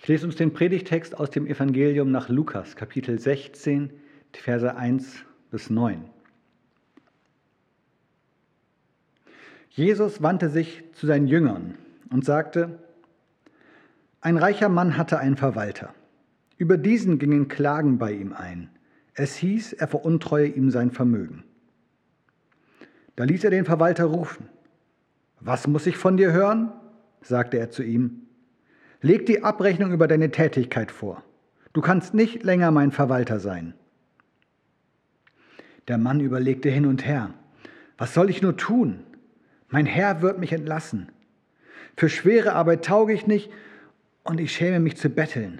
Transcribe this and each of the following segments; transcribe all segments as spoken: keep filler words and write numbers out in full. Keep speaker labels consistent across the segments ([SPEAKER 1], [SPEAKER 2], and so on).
[SPEAKER 1] Ich lese uns den Predigtext aus dem Evangelium nach Lukas, Kapitel sechzehn, die Verse eins bis neun. Jesus wandte sich zu seinen Jüngern und sagte: Ein reicher Mann hatte einen Verwalter. Über diesen gingen Klagen bei ihm ein. Es hieß, er veruntreue ihm sein Vermögen. Da ließ er den Verwalter rufen. Was muss ich von dir hören? Sagte er zu ihm. Leg die Abrechnung über deine Tätigkeit vor. Du kannst nicht länger mein Verwalter sein. Der Mann überlegte hin und her. Was soll ich nur tun? Mein Herr wird mich entlassen. Für schwere Arbeit tauge ich nicht und ich schäme mich zu betteln.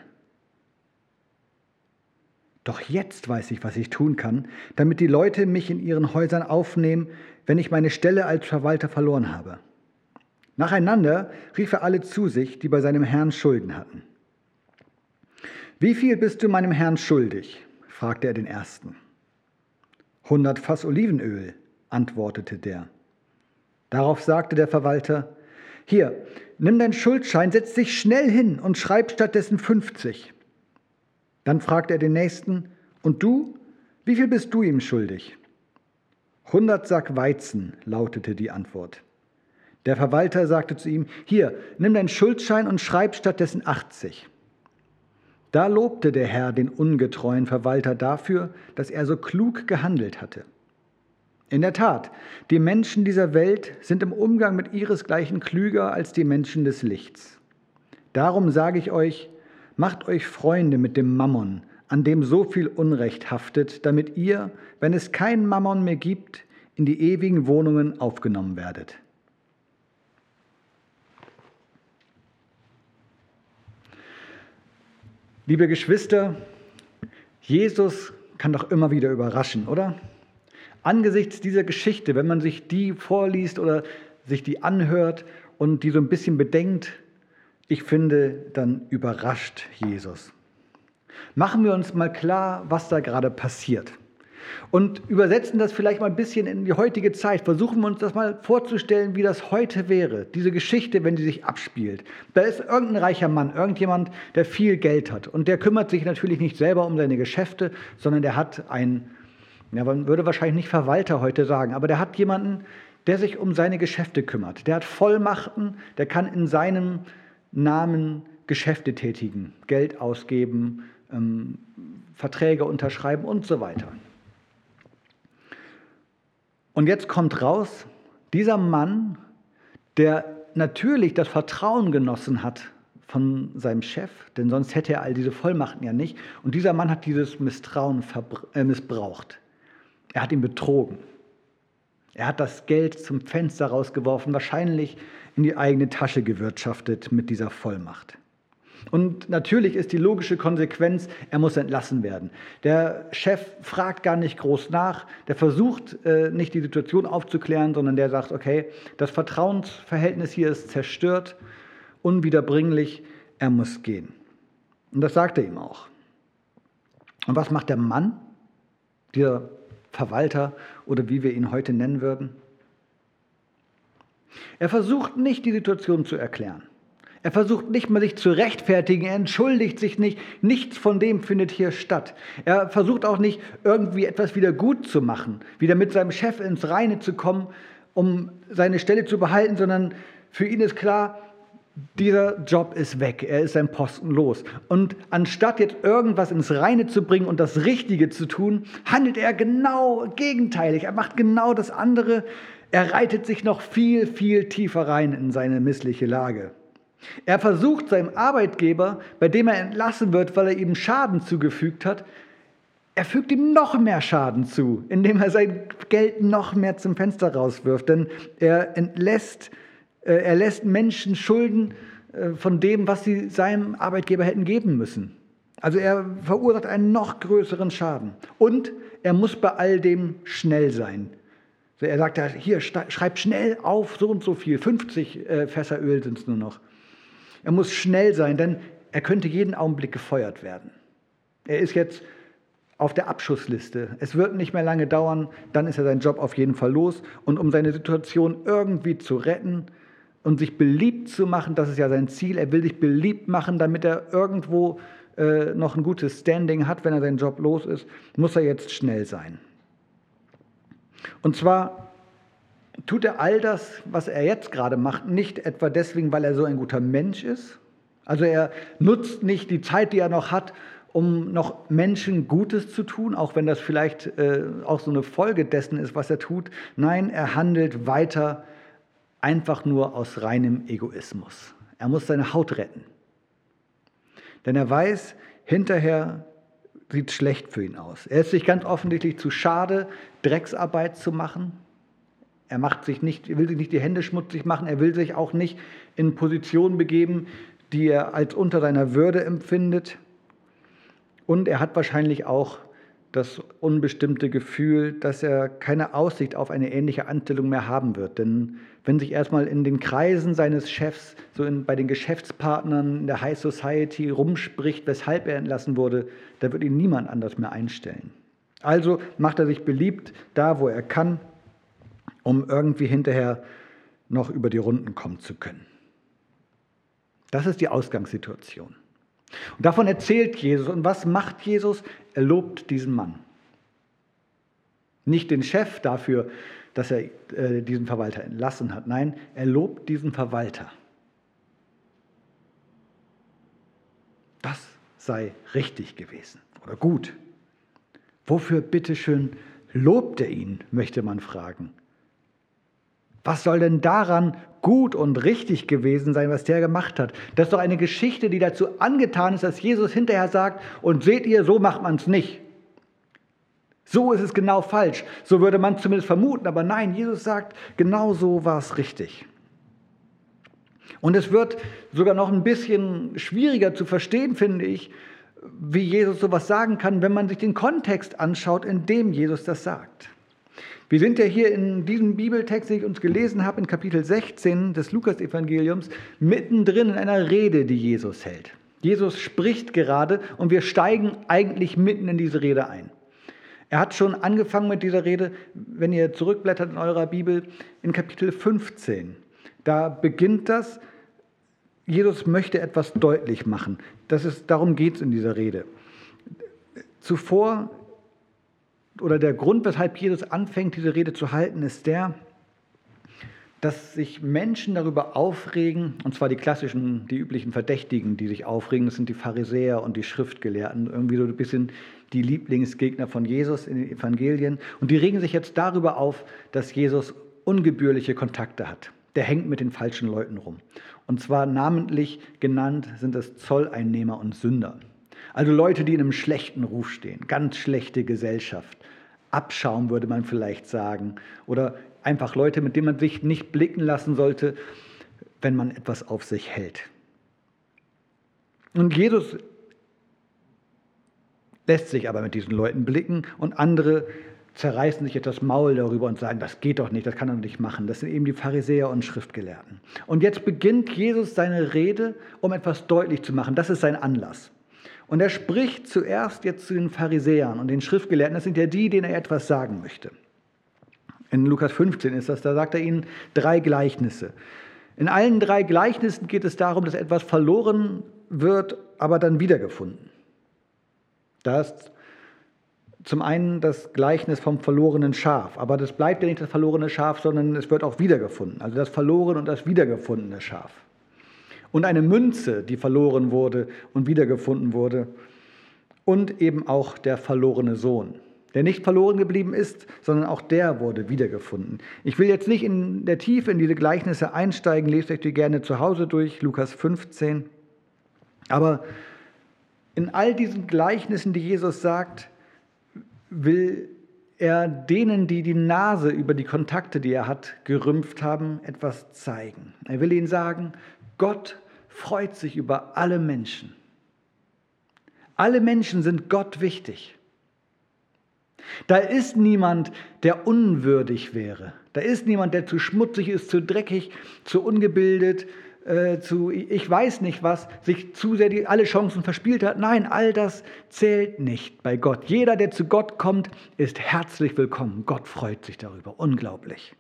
[SPEAKER 1] Doch jetzt weiß ich, was ich tun kann, damit die Leute mich in ihren Häusern aufnehmen, wenn ich meine Stelle als Verwalter verloren habe. Nacheinander rief er alle zu sich, die bei seinem Herrn Schulden hatten. Wie viel bist du meinem Herrn schuldig? Fragte er den ersten. Hundert Fass Olivenöl, antwortete der. Darauf sagte der Verwalter, hier, nimm deinen Schuldschein, setz dich schnell hin und schreib stattdessen fünfzig. Dann fragte er den nächsten, und du, wie viel bist du ihm schuldig? Hundert Sack Weizen, lautete die Antwort. Der Verwalter sagte zu ihm, hier, nimm deinen Schuldschein und schreib stattdessen achtzig. Da lobte der Herr den ungetreuen Verwalter dafür, dass er so klug gehandelt hatte. In der Tat, die Menschen dieser Welt sind im Umgang mit ihresgleichen klüger als die Menschen des Lichts. Darum sage ich euch, macht euch Freunde mit dem Mammon, an dem so viel Unrecht haftet, damit ihr, wenn es kein Mammon mehr gibt, in die ewigen Wohnungen aufgenommen werdet. Liebe Geschwister, Jesus kann doch immer wieder überraschen, oder? Angesichts dieser Geschichte, wenn man sich die vorliest oder sich die anhört und die so ein bisschen bedenkt, ich finde, dann überrascht Jesus. Machen wir uns mal klar, was da gerade passiert. Und übersetzen das vielleicht mal ein bisschen in die heutige Zeit. Versuchen wir uns das mal vorzustellen, wie das heute wäre. Diese Geschichte, wenn sie sich abspielt. Da ist irgendein reicher Mann, irgendjemand, der viel Geld hat. Und der kümmert sich natürlich nicht selber um seine Geschäfte, sondern der hat einen, ja, man würde wahrscheinlich nicht Verwalter heute sagen, aber der hat jemanden, der sich um seine Geschäfte kümmert. Der hat Vollmachten, der kann in seinem Namen Geschäfte tätigen, Geld ausgeben, ähm, Verträge unterschreiben und so weiter. Und jetzt kommt raus, dieser Mann, der natürlich das Vertrauen genossen hat von seinem Chef, denn sonst hätte er all diese Vollmachten ja nicht. Und dieser Mann hat dieses Misstrauen äh, missbraucht. Er hat ihn betrogen. Er hat das Geld zum Fenster rausgeworfen, wahrscheinlich in die eigene Tasche gewirtschaftet mit dieser Vollmacht. Und natürlich ist die logische Konsequenz, er muss entlassen werden. Der Chef fragt gar nicht groß nach, der versucht äh, nicht die Situation aufzuklären, sondern der sagt, okay, das Vertrauensverhältnis hier ist zerstört, unwiederbringlich, er muss gehen. Und das sagt er ihm auch. Und was macht der Mann, dieser Verwalter oder wie wir ihn heute nennen würden? Er versucht nicht, die Situation zu erklären. Er versucht nicht mal, sich zu rechtfertigen, er entschuldigt sich nicht, nichts von dem findet hier statt. Er versucht auch nicht, irgendwie etwas wieder gut zu machen, wieder mit seinem Chef ins Reine zu kommen, um seine Stelle zu behalten, sondern für ihn ist klar, dieser Job ist weg, er ist sein Posten los. Und anstatt jetzt irgendwas ins Reine zu bringen und das Richtige zu tun, handelt er genau gegenteilig. Er macht genau das andere. Er reitet sich noch viel, viel tiefer rein in seine missliche Lage. Er versucht seinem Arbeitgeber, bei dem er entlassen wird, weil er ihm Schaden zugefügt hat, er fügt ihm noch mehr Schaden zu, indem er sein Geld noch mehr zum Fenster rauswirft. Denn er entlässt, äh, er lässt Menschen Schulden äh, von dem, was sie seinem Arbeitgeber hätten geben müssen. Also er verursacht einen noch größeren Schaden. Und er muss bei all dem schnell sein. So, er sagt, hier, schreib schnell auf, so und so viel, fünfzig äh, Fässer Öl sind es nur noch. Er muss schnell sein, denn er könnte jeden Augenblick gefeuert werden. Er ist jetzt auf der Abschussliste. Es wird nicht mehr lange dauern, dann ist er seinen Job auf jeden Fall los. Und um seine Situation irgendwie zu retten, und sich beliebt zu machen, das ist ja sein Ziel. Er will sich beliebt machen, damit er irgendwo äh, noch ein gutes Standing hat, wenn er seinen Job los ist, muss er jetzt schnell sein. Und zwar tut er all das, was er jetzt gerade macht, nicht etwa deswegen, weil er so ein guter Mensch ist. Also er nutzt nicht die Zeit, die er noch hat, um noch Menschen Gutes zu tun, auch wenn das vielleicht äh, auch so eine Folge dessen ist, was er tut. Nein, er handelt weiter einfach nur aus reinem Egoismus. Er muss seine Haut retten. Denn er weiß, hinterher sieht es schlecht für ihn aus. Er ist sich ganz offensichtlich zu schade, Drecksarbeit zu machen. Er macht sich nicht, will sich nicht die Hände schmutzig machen. Er will sich auch nicht in Positionen begeben, die er als unter seiner Würde empfindet. Und er hat wahrscheinlich auch das unbestimmte Gefühl, dass er keine Aussicht auf eine ähnliche Anstellung mehr haben wird. Denn wenn sich erstmal in den Kreisen seines Chefs, so in, bei den Geschäftspartnern in der High Society rumspricht, weshalb er entlassen wurde, da wird ihn niemand anders mehr einstellen. Also macht er sich beliebt, da wo er kann, um irgendwie hinterher noch über die Runden kommen zu können. Das ist die Ausgangssituation. Und davon erzählt Jesus. Und was macht Jesus? Er lobt diesen Mann. Nicht den Chef dafür, dass er äh, diesen Verwalter entlassen hat. Nein, er lobt diesen Verwalter. Das sei richtig gewesen oder gut. Wofür bitteschön lobt er ihn, möchte man fragen. Was soll denn daran gut und richtig gewesen sein, was der gemacht hat? Das ist doch eine Geschichte, die dazu angetan ist, dass Jesus hinterher sagt, und seht ihr, so macht man es nicht. So ist es genau falsch. So würde man zumindest vermuten, aber nein, Jesus sagt, genau so war es richtig. Und es wird sogar noch ein bisschen schwieriger zu verstehen, finde ich, wie Jesus sowas sagen kann, wenn man sich den Kontext anschaut, in dem Jesus das sagt. Wir sind ja hier in diesem Bibeltext, den ich uns gelesen habe, in Kapitel sechzehn des Lukas-Evangeliums, mittendrin in einer Rede, die Jesus hält. Jesus spricht gerade und wir steigen eigentlich mitten in diese Rede ein. Er hat schon angefangen mit dieser Rede, wenn ihr zurückblättert in eurer Bibel, in Kapitel fünfzehn. Da beginnt das, Jesus möchte etwas deutlich machen. Das ist, darum geht es in dieser Rede. Zuvor oder der Grund, weshalb Jesus anfängt, diese Rede zu halten, ist der, dass sich Menschen darüber aufregen, und zwar die klassischen, die üblichen Verdächtigen, die sich aufregen, das sind die Pharisäer und die Schriftgelehrten, irgendwie so ein bisschen die Lieblingsgegner von Jesus in den Evangelien. Und die regen sich jetzt darüber auf, dass Jesus ungebührliche Kontakte hat. Der hängt mit den falschen Leuten rum. Und zwar namentlich genannt sind es Zolleinnehmer und Sünder. Also Leute, die in einem schlechten Ruf stehen, ganz schlechte Gesellschaft. Abschaum würde man vielleicht sagen. Oder einfach Leute, mit denen man sich nicht blicken lassen sollte, wenn man etwas auf sich hält. Und Jesus lässt sich aber mit diesen Leuten blicken und andere zerreißen sich jetzt das Maul darüber und sagen, das geht doch nicht, das kann er nicht machen. Das sind eben die Pharisäer und Schriftgelehrten. Und jetzt beginnt Jesus seine Rede, um etwas deutlich zu machen. Das ist sein Anlass. Und er spricht zuerst jetzt zu den Pharisäern und den Schriftgelehrten. Das sind ja die, denen er etwas sagen möchte. In Lukas fünfzehn ist das, da sagt er ihnen drei Gleichnisse. In allen drei Gleichnissen geht es darum, dass etwas verloren wird, aber dann wiedergefunden. Da ist zum einen das Gleichnis vom verlorenen Schaf, aber das bleibt ja nicht das verlorene Schaf, sondern es wird auch wiedergefunden. Also das verlorene und das wiedergefundene Schaf. Und eine Münze, die verloren wurde und wiedergefunden wurde. Und eben auch der verlorene Sohn, der nicht verloren geblieben ist, sondern auch der wurde wiedergefunden. Ich will jetzt nicht in der Tiefe in diese Gleichnisse einsteigen, lest euch die gerne zu Hause durch, Lukas fünfzehn. Aber in all diesen Gleichnissen, die Jesus sagt, will er denen, die die Nase über die Kontakte, die er hat, gerümpft haben, etwas zeigen. Er will ihnen sagen, Gott freut sich über alle Menschen. Alle Menschen sind Gott wichtig. Da ist niemand, der unwürdig wäre. Da ist niemand, der zu schmutzig ist, zu dreckig, zu ungebildet, äh, zu ich weiß nicht was, sich zu sehr die, alle Chancen verspielt hat. Nein, all das zählt nicht bei Gott. Jeder, der zu Gott kommt, ist herzlich willkommen. Gott freut sich darüber. Unglaublich.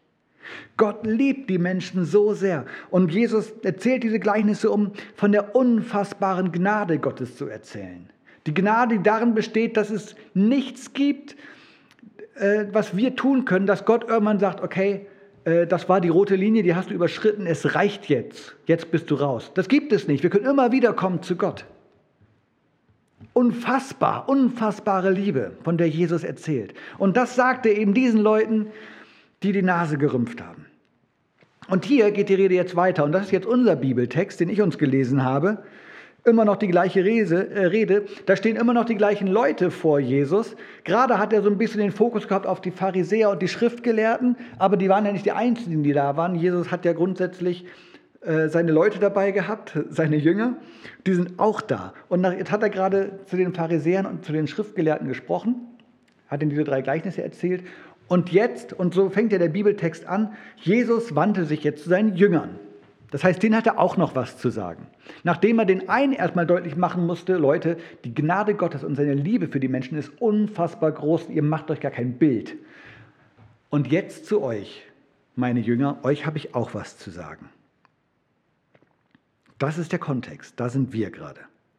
[SPEAKER 1] Gott liebt die Menschen so sehr. Und Jesus erzählt diese Gleichnisse, um von der unfassbaren Gnade Gottes zu erzählen. Die Gnade, die darin besteht, dass es nichts gibt, äh, was wir tun können, dass Gott irgendwann sagt, okay, äh, das war die rote Linie, die hast du überschritten, es reicht jetzt, jetzt bist du raus. Das gibt es nicht, wir können immer wieder kommen zu Gott. Unfassbar, unfassbare Liebe, von der Jesus erzählt. Und das sagt er eben diesen Leuten, die die Nase gerümpft haben. Und hier geht die Rede jetzt weiter. Und das ist jetzt unser Bibeltext, den ich uns gelesen habe. Immer noch die gleiche Rede, äh, Rede. Da stehen immer noch die gleichen Leute vor Jesus. Gerade hat er so ein bisschen den Fokus gehabt auf die Pharisäer und die Schriftgelehrten. Aber die waren ja nicht die Einzigen, die da waren. Jesus hat ja grundsätzlich äh, seine Leute dabei gehabt, seine Jünger. Die sind auch da. Und nach, jetzt hat er gerade zu den Pharisäern und zu den Schriftgelehrten gesprochen. Hat ihnen diese drei Gleichnisse erzählt. Und jetzt, und so fängt ja der Bibeltext an, Jesus wandte sich jetzt zu seinen Jüngern. Das heißt, denen hat er auch noch was zu sagen. Nachdem er den einen erstmal deutlich machen musste, Leute, die Gnade Gottes und seine Liebe für die Menschen ist unfassbar groß, ihr macht euch gar kein Bild. Und jetzt zu euch, meine Jünger, euch habe ich auch was zu sagen. Das ist der Kontext, da sind wir gerade.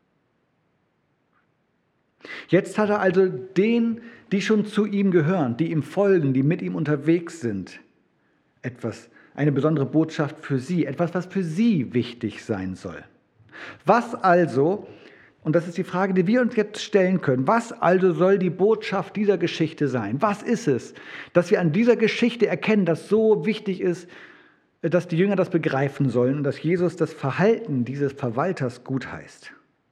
[SPEAKER 1] Jetzt hat er also den, die schon zu ihm gehören, die ihm folgen, die mit ihm unterwegs sind, etwas, eine besondere Botschaft für sie, etwas, was für sie wichtig sein soll. Was also, und das ist die Frage, die wir uns jetzt stellen können, was also soll die Botschaft dieser Geschichte sein? Was ist es, dass wir an dieser Geschichte erkennen, dass so wichtig ist, dass die Jünger das begreifen sollen und dass Jesus das Verhalten dieses Verwalters gutheißt?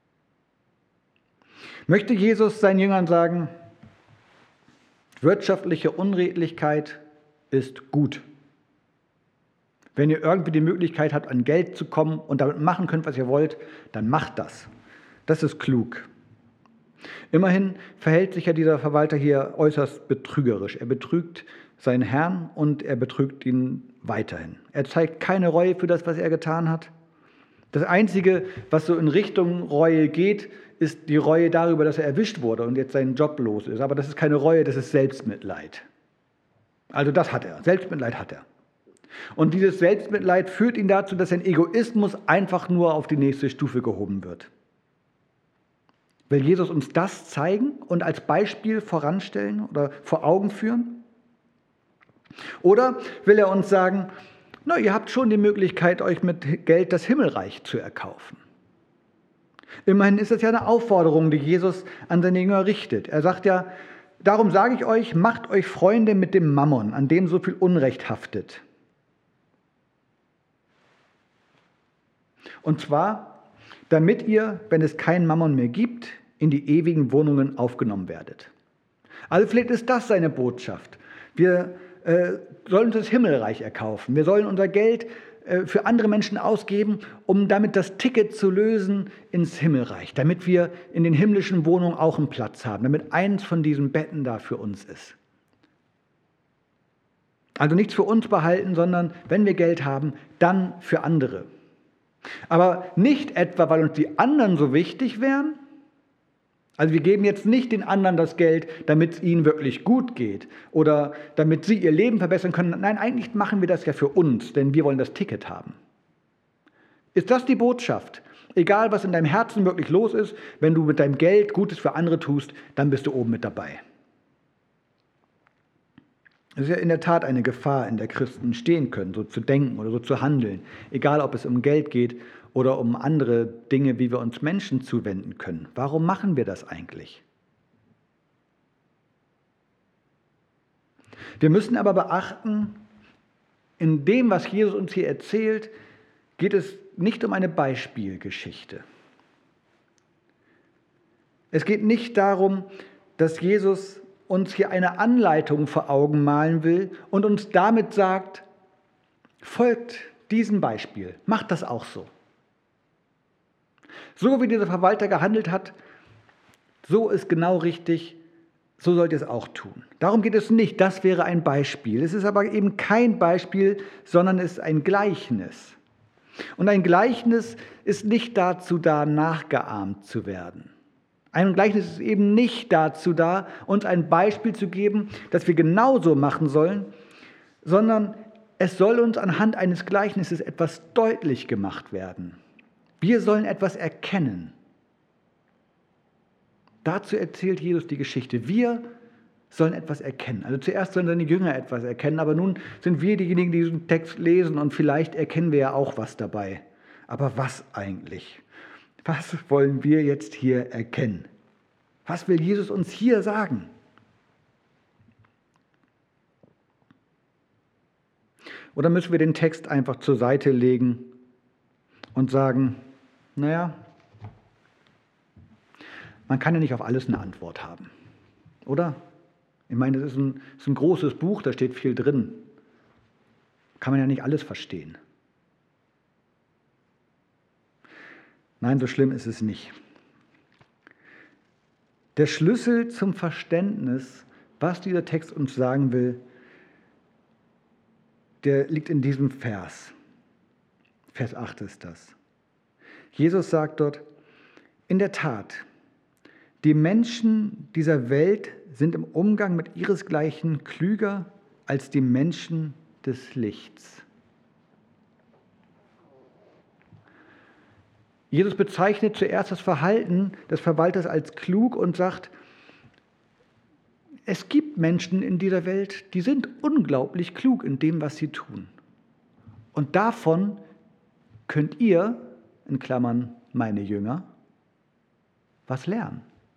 [SPEAKER 1] Möchte Jesus seinen Jüngern sagen, wirtschaftliche Unredlichkeit ist gut. Wenn ihr irgendwie die Möglichkeit habt, an Geld zu kommen und damit machen könnt, was ihr wollt, dann macht das. Das ist klug. Immerhin verhält sich ja dieser Verwalter hier äußerst betrügerisch. Er betrügt seinen Herrn und er betrügt ihn weiterhin. Er zeigt keine Reue für das, was er getan hat. Das Einzige, was so in Richtung Reue geht, ist die Reue darüber, dass er erwischt wurde und jetzt seinen Job los ist. Aber das ist keine Reue, das ist Selbstmitleid. Also das hat er, Selbstmitleid hat er. Und dieses Selbstmitleid führt ihn dazu, dass sein Egoismus einfach nur auf die nächste Stufe gehoben wird. Will Jesus uns das zeigen und als Beispiel voranstellen oder vor Augen führen? Oder will er uns sagen, na, ihr habt schon die Möglichkeit, euch mit Geld das Himmelreich zu erkaufen? Immerhin ist es ja eine Aufforderung, die Jesus an seine Jünger richtet. Er sagt ja, darum sage ich euch, macht euch Freunde mit dem Mammon, an dem so viel Unrecht haftet. Und zwar, damit ihr, wenn es keinen Mammon mehr gibt, in die ewigen Wohnungen aufgenommen werdet. Also vielleicht ist das seine Botschaft. Wir äh, sollen uns das Himmelreich erkaufen. Wir sollen unser Geld äh, für andere Menschen ausgeben, um damit das Ticket zu lösen ins Himmelreich, damit wir in den himmlischen Wohnungen auch einen Platz haben, damit eins von diesen Betten da für uns ist. Also nichts für uns behalten, sondern wenn wir Geld haben, dann für andere. Aber nicht etwa, weil uns die anderen so wichtig wären. Also wir geben jetzt nicht den anderen das Geld, damit es ihnen wirklich gut geht oder damit sie ihr Leben verbessern können. Nein, eigentlich machen wir das ja für uns, denn wir wollen das Ticket haben. Ist das die Botschaft? Egal, was in deinem Herzen wirklich los ist, wenn du mit deinem Geld Gutes für andere tust, dann bist du oben mit dabei. Es ist ja in der Tat eine Gefahr, in der Christen stehen können, so zu denken oder so zu handeln. Egal, ob es um Geld geht oder um andere Dinge, wie wir uns Menschen zuwenden können. Warum machen wir das eigentlich? Wir müssen aber beachten, in dem, was Jesus uns hier erzählt, geht es nicht um eine Beispielgeschichte. Es geht nicht darum, dass Jesus uns hier eine Anleitung vor Augen malen will und uns damit sagt, folgt diesem Beispiel, macht das auch so. So wie dieser Verwalter gehandelt hat, so ist genau richtig, so sollt ihr es auch tun. Darum geht es nicht, das wäre ein Beispiel. Es ist aber eben kein Beispiel, sondern es ist ein Gleichnis. Und ein Gleichnis ist nicht dazu da, nachgeahmt zu werden. Ein Gleichnis ist eben nicht dazu da, uns ein Beispiel zu geben, das wir genauso machen sollen, sondern Es soll uns anhand eines Gleichnisses etwas deutlich gemacht werden. Wir sollen etwas erkennen. Dazu erzählt Jesus die Geschichte. Wir sollen etwas erkennen. Also zuerst sollen seine Jünger etwas erkennen, aber nun sind wir diejenigen, die diesen Text lesen und vielleicht erkennen wir ja auch was dabei. Aber was eigentlich? Was wollen wir jetzt hier erkennen? Was will Jesus uns hier sagen? Oder müssen wir den Text einfach zur Seite legen und sagen, naja, man kann ja nicht auf alles eine Antwort haben, oder? Ich meine, das ist ein, das ist ein großes Buch, da steht viel drin. Kann man ja nicht alles verstehen. Nein, so schlimm ist es nicht. Der Schlüssel zum Verständnis, was dieser Text uns sagen will, der liegt in diesem Vers. Vers acht ist das. Jesus sagt dort, in der Tat, die Menschen dieser Welt sind im Umgang mit ihresgleichen klüger als die Menschen des Lichts. Jesus bezeichnet zuerst das Verhalten des Verwalters als klug und sagt, es gibt Menschen in dieser Welt, die sind unglaublich klug in dem, was sie tun. Und davon könnt ihr, in Klammern meine Jünger, was lernen.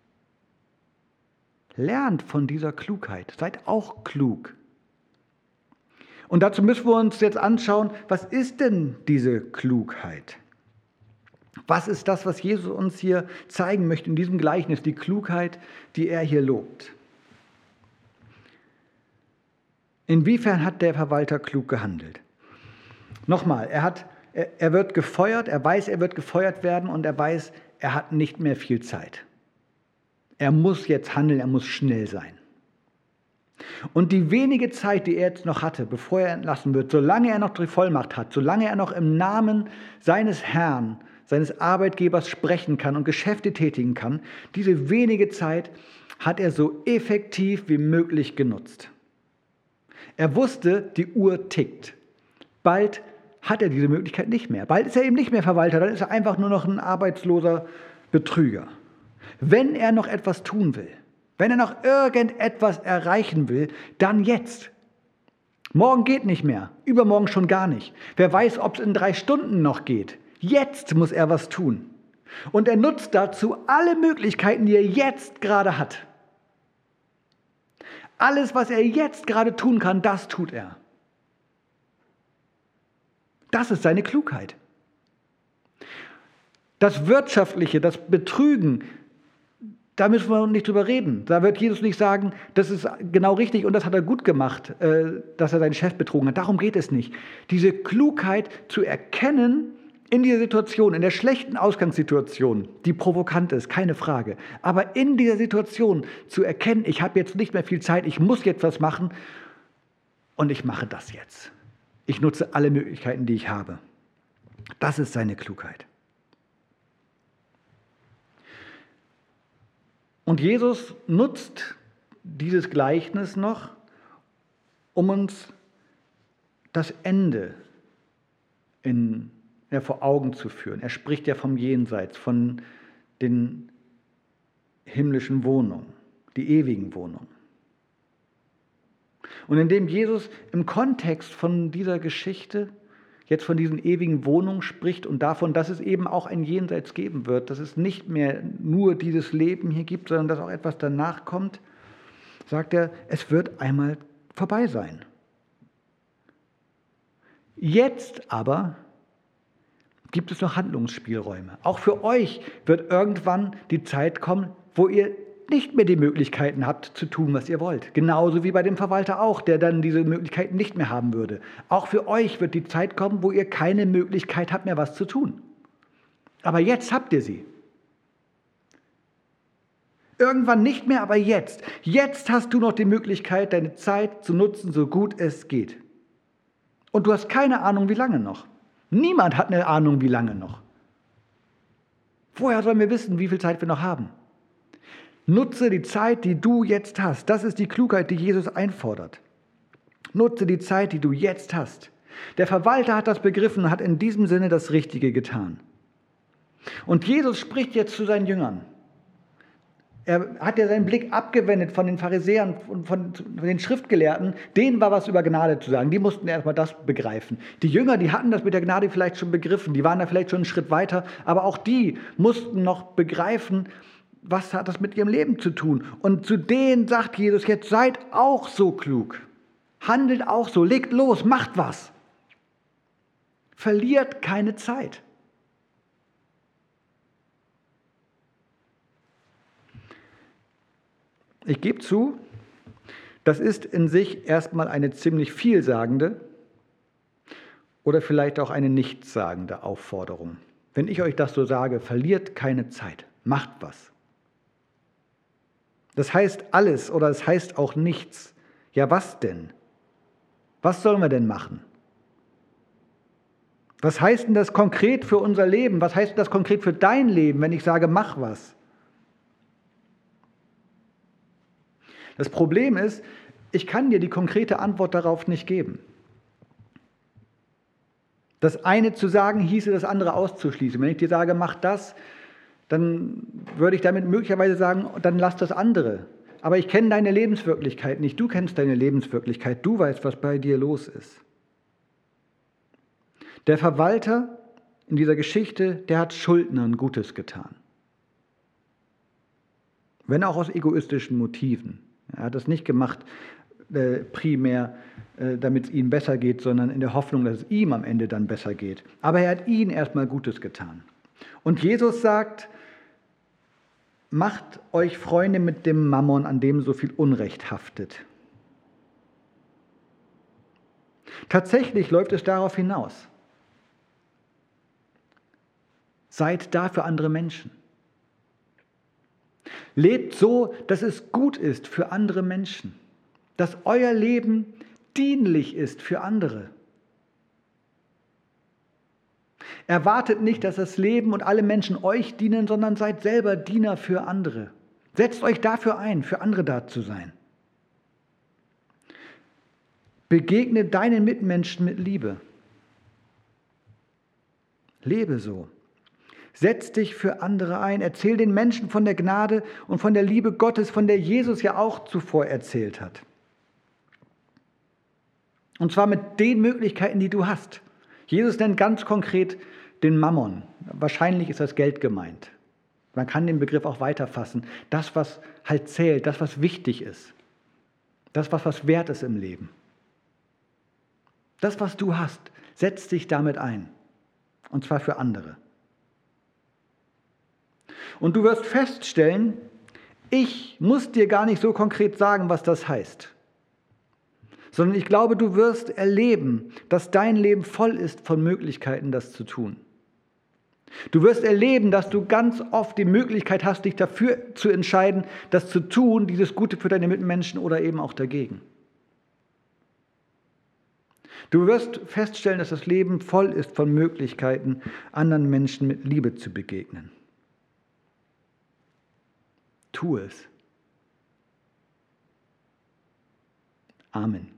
[SPEAKER 1] Lernt von dieser Klugheit, seid auch klug. Und dazu müssen wir uns jetzt anschauen, was ist denn diese Klugheit? Was ist das, was Jesus uns hier zeigen möchte in diesem Gleichnis, die Klugheit, die er hier lobt? Inwiefern hat der Verwalter klug gehandelt? Nochmal, er, hat, er, er wird gefeuert, er weiß, er wird gefeuert werden und er weiß, er hat nicht mehr viel Zeit. Er muss jetzt handeln, er muss schnell sein. Und die wenige Zeit, die er jetzt noch hatte, bevor er entlassen wird, solange er noch die Vollmacht hat, solange er noch im Namen seines Herrn, seines Arbeitgebers sprechen kann und Geschäfte tätigen kann, diese wenige Zeit hat er so effektiv wie möglich genutzt. Er wusste, die Uhr tickt. Bald hat er diese Möglichkeit nicht mehr. Bald ist er eben nicht mehr Verwalter, dann ist er einfach nur noch ein arbeitsloser Betrüger. Wenn er noch etwas tun will, wenn er noch irgendetwas erreichen will, dann jetzt. Morgen geht nicht mehr, übermorgen schon gar nicht. Wer weiß, ob es in drei Stunden noch geht. Jetzt muss er was tun. Und er nutzt dazu alle Möglichkeiten, die er jetzt gerade hat. Alles, was er jetzt gerade tun kann, das tut er. Das ist seine Klugheit. Das Wirtschaftliche, das Betrügen, da müssen wir nicht drüber reden. Da wird Jesus nicht sagen, das ist genau richtig und das hat er gut gemacht, dass er seinen Chef betrogen hat. Darum geht es nicht. Diese Klugheit zu erkennen in dieser Situation, in der schlechten Ausgangssituation, die provokant ist, keine Frage. Aber in dieser Situation zu erkennen, ich habe jetzt nicht mehr viel Zeit, ich muss jetzt was machen und ich mache das jetzt. Ich nutze alle Möglichkeiten, die ich habe. Das ist seine Klugheit. Und Jesus nutzt dieses Gleichnis noch, um uns das Ende in, ja, vor Augen zu führen. Er spricht ja vom Jenseits, von den himmlischen Wohnungen, die ewigen Wohnungen. Und indem Jesus im Kontext von dieser Geschichte jetzt von diesen ewigen Wohnungen spricht und davon, dass es eben auch ein Jenseits geben wird, dass es nicht mehr nur dieses Leben hier gibt, sondern dass auch etwas danach kommt, sagt er, es wird einmal vorbei sein. Jetzt aber gibt es noch Handlungsspielräume. Auch für euch wird irgendwann die Zeit kommen, wo ihr nicht mehr die Möglichkeiten habt, zu tun, was ihr wollt. Genauso wie bei dem Verwalter auch, der dann diese Möglichkeiten nicht mehr haben würde. Auch für euch wird die Zeit kommen, wo ihr keine Möglichkeit habt mehr, was zu tun. Aber jetzt habt ihr sie. Irgendwann nicht mehr, aber jetzt. Jetzt hast du noch die Möglichkeit, deine Zeit zu nutzen, so gut es geht. Und du hast keine Ahnung, wie lange noch. Niemand hat eine Ahnung, wie lange noch. Woher sollen wir wissen, wie viel Zeit wir noch haben? Nutze die Zeit, die du jetzt hast. Das ist die Klugheit, die Jesus einfordert. Nutze die Zeit, die du jetzt hast. Der Verwalter hat das begriffen und hat in diesem Sinne das Richtige getan. Und Jesus spricht jetzt zu seinen Jüngern. Er hat ja seinen Blick abgewendet von den Pharisäern und von den Schriftgelehrten. Denen war was über Gnade zu sagen. Die mussten erstmal das begreifen. Die Jünger, die hatten das mit der Gnade vielleicht schon begriffen. Die waren da vielleicht schon einen Schritt weiter. Aber auch die mussten noch begreifen, was hat das mit ihrem Leben zu tun. Und zu denen sagt Jesus jetzt, seid auch so klug. Handelt auch so. Legt los. Macht was. Verliert keine Zeit. Ich gebe zu, das ist in sich erstmal eine ziemlich vielsagende oder vielleicht auch eine nichtssagende Aufforderung. Wenn ich euch das so sage, verliert keine Zeit, macht was. Das heißt alles oder es heißt auch nichts. Ja, was denn? Was sollen wir denn machen? Was heißt denn das konkret für unser Leben? Was heißt denn das konkret für dein Leben, wenn ich sage, mach was? Das Problem ist, ich kann dir die konkrete Antwort darauf nicht geben. Das eine zu sagen, hieße das andere auszuschließen. Wenn ich dir sage, mach das, dann würde ich damit möglicherweise sagen, dann lass das andere. Aber ich kenne deine Lebenswirklichkeit nicht. Du kennst deine Lebenswirklichkeit. Du weißt, was bei dir los ist. Der Verwalter in dieser Geschichte, der hat Schuldnern Gutes getan. Wenn auch aus egoistischen Motiven. Er hat das nicht gemacht äh, primär, äh, damit es ihm besser geht, sondern in der Hoffnung, dass es ihm am Ende dann besser geht. Aber er hat ihnen erstmal Gutes getan. Und Jesus sagt, macht euch Freunde mit dem Mammon, an dem so viel Unrecht haftet. Tatsächlich läuft es darauf hinaus. Seid da für andere Menschen. Lebt so, dass es gut ist für andere Menschen. Dass euer Leben dienlich ist für andere. Erwartet nicht, dass das Leben und alle Menschen euch dienen, sondern seid selber Diener für andere. Setzt euch dafür ein, für andere da zu sein. Begegne deinen Mitmenschen mit Liebe. Lebe so. Setz dich für andere ein. Erzähl den Menschen von der Gnade und von der Liebe Gottes, von der Jesus ja auch zuvor erzählt hat. Und zwar mit den Möglichkeiten, die du hast. Jesus nennt ganz konkret den Mammon. Wahrscheinlich ist das Geld gemeint. Man kann den Begriff auch weiterfassen. Das, was halt zählt, das, was wichtig ist. Das, was was wert ist im Leben. Das, was du hast, setz dich damit ein. Und zwar für andere. Und du wirst feststellen, ich muss dir gar nicht so konkret sagen, was das heißt. Sondern ich glaube, du wirst erleben, dass dein Leben voll ist von Möglichkeiten, das zu tun. Du wirst erleben, dass du ganz oft die Möglichkeit hast, dich dafür zu entscheiden, das zu tun, dieses Gute für deine Mitmenschen oder eben auch dagegen. Du wirst feststellen, dass das Leben voll ist von Möglichkeiten, anderen Menschen mit Liebe zu begegnen. Tu es. Amen.